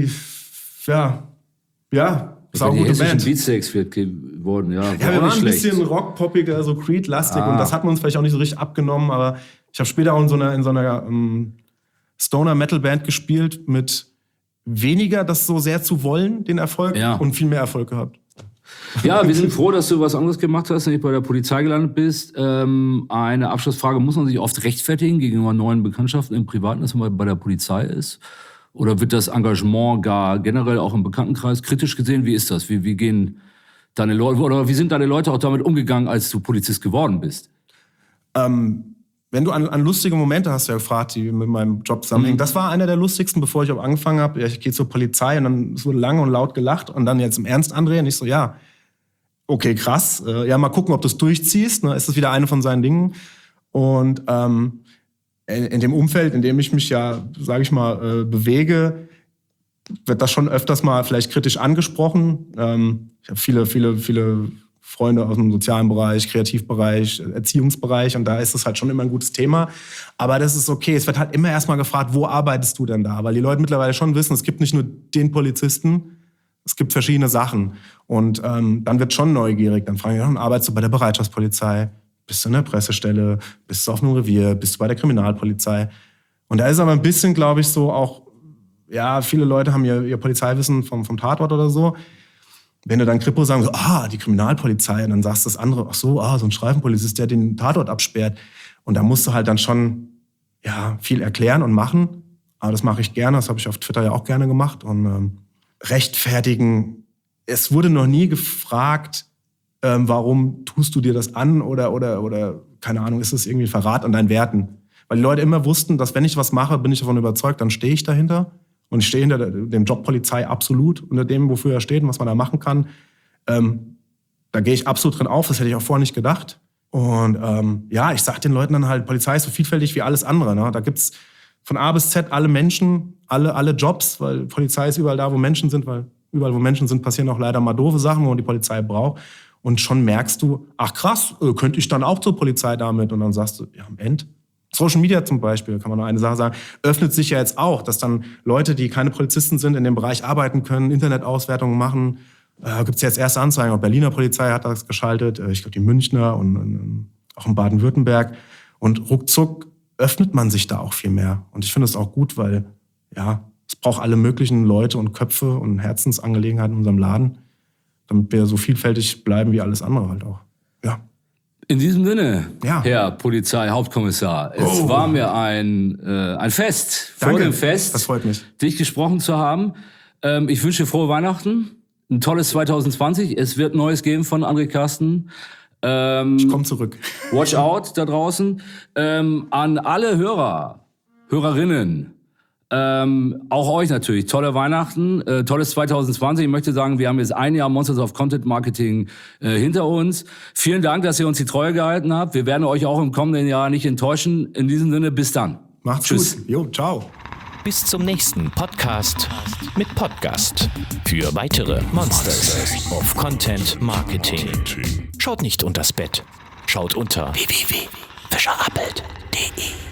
ist auch eine gute Band. Beatsteaks wird geworden, ja. Ja, wir waren ein bisschen rockpoppiger, so Creed-lastig und das hat man uns vielleicht auch nicht so richtig abgenommen, aber ich habe später auch in so einer Stoner-Metal-Band gespielt mit weniger das so sehr zu wollen, den Erfolg, und viel mehr Erfolg gehabt. Ja, wir sind froh, dass du was anderes gemacht hast, nicht bei der Polizei gelandet bist. Eine Abschlussfrage, muss man sich oft rechtfertigen gegenüber neuen Bekanntschaften im Privaten, dass man bei der Polizei ist? Oder wird das Engagement gar generell auch im Bekanntenkreis kritisch gesehen? Wie ist das? Wie gehen deine Leute, oder wie sind deine Leute auch damit umgegangen, als du Polizist geworden bist? Wenn du an lustige Momente hast, ja gefragt, die mit meinem Job zusammenhängen. Das war einer der lustigsten, bevor ich auch angefangen habe. Ja, ich gehe zur Polizei und dann so lange und laut gelacht und dann jetzt im Ernst, André, und ich so, ja, okay, krass. Ja, mal gucken, ob du es durchziehst. Ne? Ist das wieder eine von seinen Dingen? Und in dem Umfeld, in dem ich mich ja, sage ich mal, bewege, wird das schon öfters mal vielleicht kritisch angesprochen. Ich habe viele Freunde aus dem sozialen Bereich, Kreativbereich, Erziehungsbereich und da ist es halt schon immer ein gutes Thema. Aber das ist okay. Es wird halt immer erstmal gefragt, wo arbeitest du denn da? Weil die Leute mittlerweile schon wissen, es gibt nicht nur den Polizisten, es gibt verschiedene Sachen. Und dann wird schon neugierig. Dann fragen die, dann arbeitest du bei der Bereitschaftspolizei? Bist du in der Pressestelle? Bist du auf einem Revier? Bist du bei der Kriminalpolizei? Und da ist aber ein bisschen, glaube ich, so auch, ja, viele Leute haben ihr Polizeiwissen vom Tatort oder so. Wenn du dann Kripo sagen, so, die Kriminalpolizei, und dann sagst du das andere, ach so, so ein Streifenpolizist, der den Tatort absperrt. Und da musst du halt dann schon, viel erklären und machen. Aber das mache ich gerne, das habe ich auf Twitter ja auch gerne gemacht. Und rechtfertigen, es wurde noch nie gefragt, warum tust du dir das an oder keine Ahnung, ist es irgendwie ein Verrat an deinen Werten? Weil die Leute immer wussten, dass wenn ich was mache, bin ich davon überzeugt, dann stehe ich dahinter. Und ich stehe hinter dem Job Polizei absolut, unter dem, wofür er steht und was man da machen kann. Da gehe ich absolut drin auf, das hätte ich auch vorher nicht gedacht. Und ich sage den Leuten dann halt, Polizei ist so vielfältig wie alles andere. Ne? Da gibt's von A bis Z alle Menschen, alle Jobs, weil Polizei ist überall da, wo Menschen sind, weil überall, wo Menschen sind, passieren auch leider mal doofe Sachen, wo man die Polizei braucht. Und schon merkst du, ach krass, könnte ich dann auch zur Polizei damit? Und dann sagst du, ja, am Ende. Social Media zum Beispiel, kann man nur eine Sache sagen, öffnet sich ja jetzt auch, dass dann Leute, die keine Polizisten sind, in dem Bereich arbeiten können, Internetauswertungen machen. Gibt es jetzt erste Anzeigen, auch Berliner Polizei hat das geschaltet, ich glaube die Münchner und auch in Baden-Württemberg. Und ruckzuck öffnet man sich da auch viel mehr. Und ich finde es auch gut, weil es braucht alle möglichen Leute und Köpfe und Herzensangelegenheiten in unserem Laden, damit wir so vielfältig bleiben wie alles andere halt auch. Ja. In diesem Sinne, Herr Polizeihauptkommissar, es war mir ein Fest, Danke. Vor dem Fest, das freut mich, dich gesprochen zu haben. Ich wünsche dir frohe Weihnachten, ein tolles 2020. Es wird Neues geben von André Carsten. Ich komme zurück. Watch out da draußen. An alle Hörerinnen, auch euch natürlich, tolle Weihnachten, tolles 2020. Ich möchte sagen, wir haben jetzt ein Jahr Monsters of Content Marketing hinter uns. Vielen Dank, dass ihr uns die Treue gehalten habt. Wir werden euch auch im kommenden Jahr nicht enttäuschen. In diesem Sinne, bis dann. Macht's Tschüss. gut. Jo, ciao. Bis zum nächsten Podcast mit Podcast. Für weitere Monsters of Content Marketing. Schaut nicht unters Bett. Schaut unter www.fischerappelt.de